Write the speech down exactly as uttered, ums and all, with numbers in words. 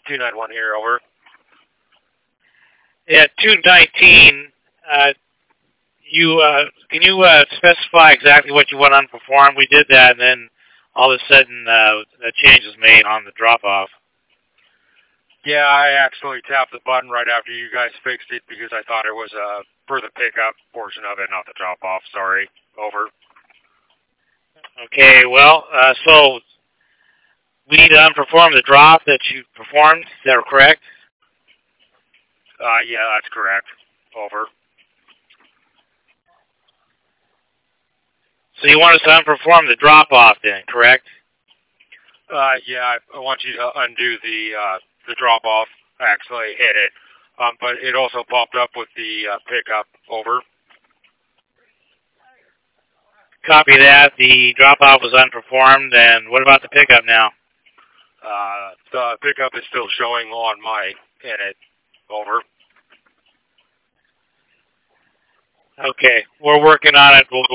two nine one here, over. Yeah, two nineteen, uh, you, uh, can you, uh, specify exactly what you want unperformed? We did that, and then all of a sudden, uh, a change was made on the drop-off. Yeah, I actually tapped the button right after you guys fixed it because I thought it was uh, for the pickup portion of it, not the drop-off. Sorry. Over. Okay, well, uh, so we need to unperform the drop that you performed. Is that correct? Uh, yeah, that's correct. Over. So you want us to unperform the drop-off then, correct? Uh, yeah, I want you to undo the uh, the drop-off. I actually hit it. Um, but it also popped up with the uh, pickup. Over. Copy that. The drop-off was unperformed. And what about the pickup now? Uh, the pickup is still showing on my edit. Over. Okay, we're working on it. We'll